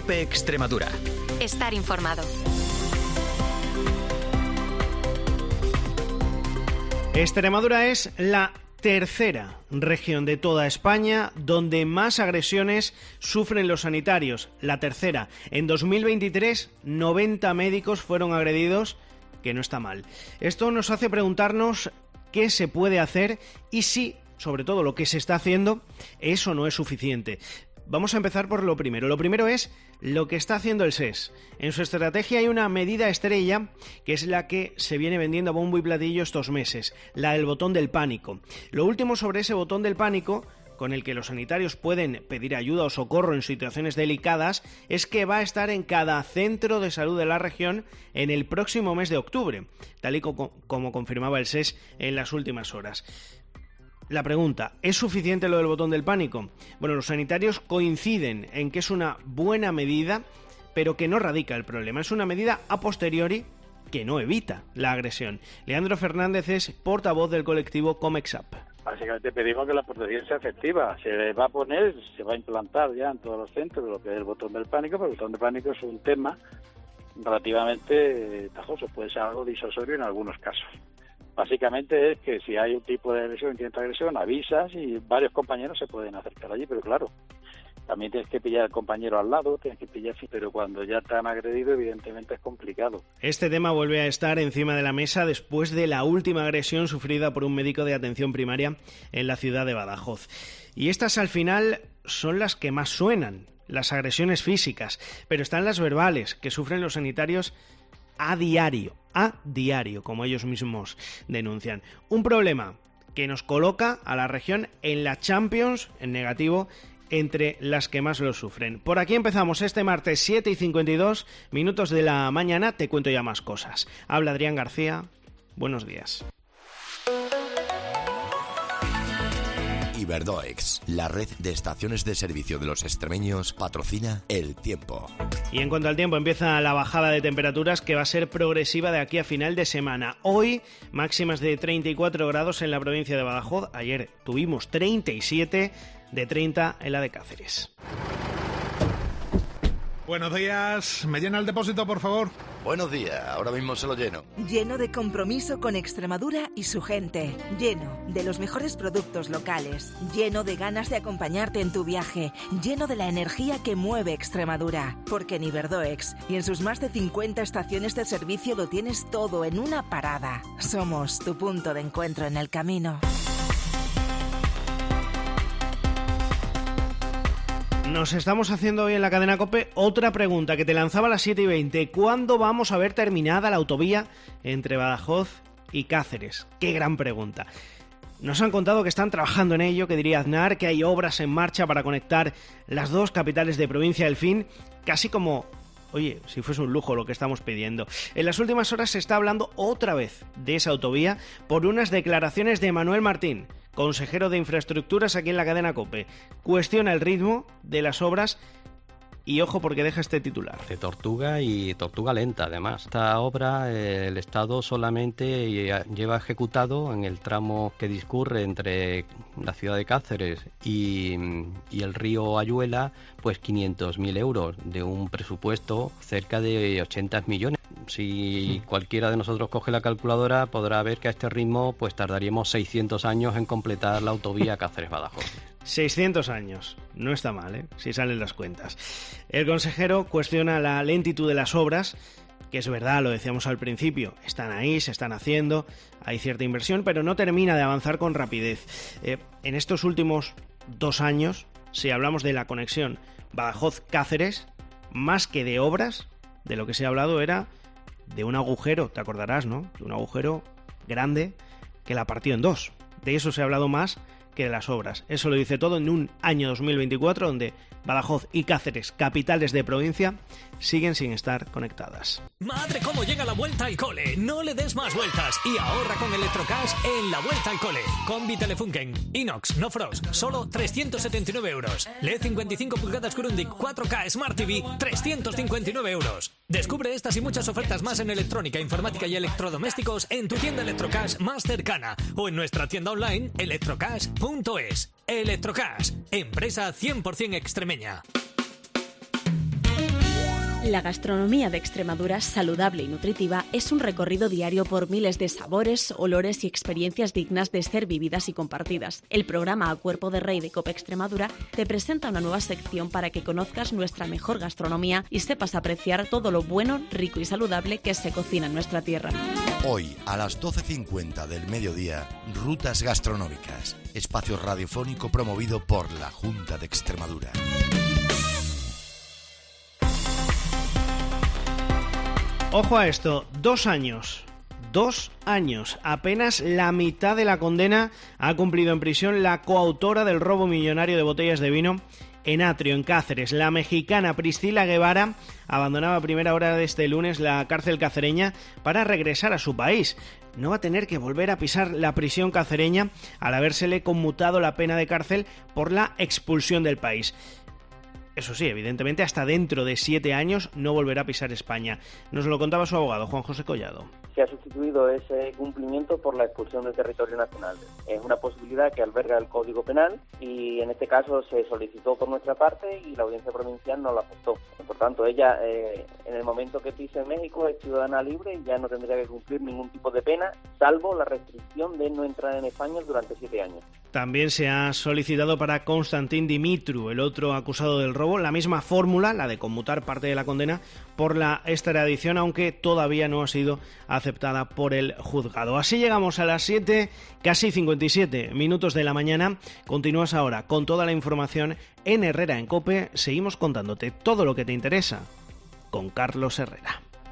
COPE Extremadura. Estar informado. Extremadura es la tercera región de toda España donde más agresiones sufren los sanitarios. La tercera. En 2023, 90 médicos fueron agredidos, que no está mal. Esto nos hace preguntarnos qué se puede hacer y si, sobre todo, lo que se está haciendo, eso no es suficiente. Vamos a empezar por lo primero. Lo primero es lo que está haciendo el SES. En su estrategia hay una medida estrella que es la que se viene vendiendo a bombo y platillo estos meses, la del botón del pánico. Lo último sobre ese botón del pánico, con el que los sanitarios pueden pedir ayuda o socorro en situaciones delicadas, es que va a estar en cada centro de salud de la región en el próximo mes de octubre, tal y como confirmaba el SES en las últimas horas. La pregunta, ¿es suficiente lo del botón del pánico? Bueno, los sanitarios coinciden en que es una buena medida, pero que no radica el problema. Es una medida a posteriori que no evita la agresión. Leandro Fernández es portavoz del colectivo Comexap. Básicamente pedimos que la protección sea efectiva. Se va a poner, se va a implantar ya en todos los centros lo que es el botón del pánico, porque el botón del pánico es un tema relativamente tajoso, puede ser algo disuasorio en algunos casos. Básicamente es que si hay un tipo de agresión, intento de agresión, avisas y varios compañeros se pueden acercar allí, pero claro, también tienes que pillar al compañero al lado, pero cuando ya te han agredido, evidentemente es complicado. Este tema vuelve a estar encima de la mesa después de la última agresión sufrida por un médico de atención primaria en la ciudad de Badajoz. Y estas al final son las que más suenan, las agresiones físicas, pero están las verbales que sufren los sanitarios a diario, como ellos mismos denuncian. Un problema que nos coloca a la región en la Champions, en negativo, entre las que más lo sufren. Por aquí empezamos este martes 7:52 minutos de la mañana. Te cuento ya más cosas. Habla Adrián García. Buenos días. Iberdoex, la red de estaciones de servicio de los extremeños, patrocina el tiempo. Y en cuanto al tiempo, empieza la bajada de temperaturas que va a ser progresiva de aquí a final de semana. Hoy, máximas de 34 grados en la provincia de Badajoz. Ayer tuvimos 37, de 30 en la de Cáceres. Buenos días. ¿Me llena el depósito, por favor? Buenos días. Ahora mismo se lo lleno. Lleno de compromiso con Extremadura y su gente. Lleno de los mejores productos locales. Lleno de ganas de acompañarte en tu viaje. Lleno de la energía que mueve Extremadura. Porque en Iberdoex y en sus más de 50 estaciones de servicio lo tienes todo en una parada. Somos tu punto de encuentro en el camino. Nos estamos haciendo hoy en la cadena COPE otra pregunta que te lanzaba a las 7:20. ¿Cuándo vamos a ver terminada la autovía entre Badajoz y Cáceres? ¡Qué gran pregunta! Nos han contado que están trabajando en ello, que diría Aznar, que hay obras en marcha para conectar las dos capitales de provincia del fin, casi como, oye, si fuese un lujo lo que estamos pidiendo. En las últimas horas se está hablando otra vez de esa autovía por unas declaraciones de Manuel Martín, consejero de Infraestructuras aquí en la cadena COPE. Cuestiona el ritmo de las obras y ojo porque deja este titular. De tortuga y tortuga lenta además. Esta obra el Estado solamente lleva ejecutado en el tramo que discurre entre la ciudad de Cáceres y el río Ayuela pues 500.000 euros de un presupuesto cerca de 80 millones. Si cualquiera de nosotros coge la calculadora podrá ver que a este ritmo pues tardaríamos 600 años en completar la autovía Cáceres-Badajoz. 600 años, no está mal, si salen las cuentas. El consejero cuestiona la lentitud de las obras, que es verdad, lo decíamos al principio, están ahí, se están haciendo, hay cierta inversión, pero no termina de avanzar con rapidez. En estos últimos 2 años, si hablamos de la conexión Badajoz-Cáceres, más que de obras, de lo que se ha hablado era de un agujero, te acordarás, ¿no? Un agujero grande que la partió en dos. De eso se ha hablado más que de las obras. Eso lo dice todo en un año 2024 donde Badajoz y Cáceres, capitales de provincia, siguen sin estar conectadas. ¡Madre, cómo llega la vuelta al cole! No le des más vueltas y ahorra con Electrocash en la vuelta al cole. Combi Telefunken, Inox, no Frost, solo 379 euros. LED 55 pulgadas Grundig 4K Smart TV, 359 euros. Descubre estas y muchas ofertas más en electrónica, informática y electrodomésticos en tu tienda Electrocash más cercana o en nuestra tienda online electrocash.es. Electrocash, empresa 100% extremeña. La gastronomía de Extremadura, saludable y nutritiva, es un recorrido diario por miles de sabores, olores y experiencias dignas de ser vividas y compartidas. El programa A Cuerpo de Rey de COPE Extremadura te presenta una nueva sección para que conozcas nuestra mejor gastronomía y sepas apreciar todo lo bueno, rico y saludable que se cocina en nuestra tierra. Hoy, a las 12:50 del mediodía, Rutas Gastronómicas, espacio radiofónico promovido por la Junta de Extremadura. Ojo a esto, 2 años. 2 años. Apenas la mitad de la condena ha cumplido en prisión la coautora del robo millonario de botellas de vino en Atrio, en Cáceres. La mexicana Priscila Guevara abandonaba a primera hora de este lunes la cárcel cacereña para regresar a su país. No va a tener que volver a pisar la prisión cacereña al habérsele conmutado la pena de cárcel por la expulsión del país. Eso sí, evidentemente hasta dentro de 7 años no volverá a pisar España. Nos lo contaba su abogado, Juan José Collado. Se ha sustituido ese cumplimiento por la expulsión del territorio nacional. Es una posibilidad que alberga el Código Penal y en este caso se solicitó por nuestra parte y la Audiencia Provincial no la aceptó. Por tanto, ella en el momento que pise en México es ciudadana libre y ya no tendría que cumplir ningún tipo de pena, salvo la restricción de no entrar en España durante 7 años. También se ha solicitado para Constantin Dimitru, el otro acusado del robo, la misma fórmula, la de conmutar parte de la condena por la extradición, aunque todavía no ha sido aceptada por el juzgado. Así llegamos a las 7, casi 57 minutos de la mañana. Continúas ahora con toda la información en Herrera en COPE. Seguimos contándote todo lo que te interesa con Carlos Herrera.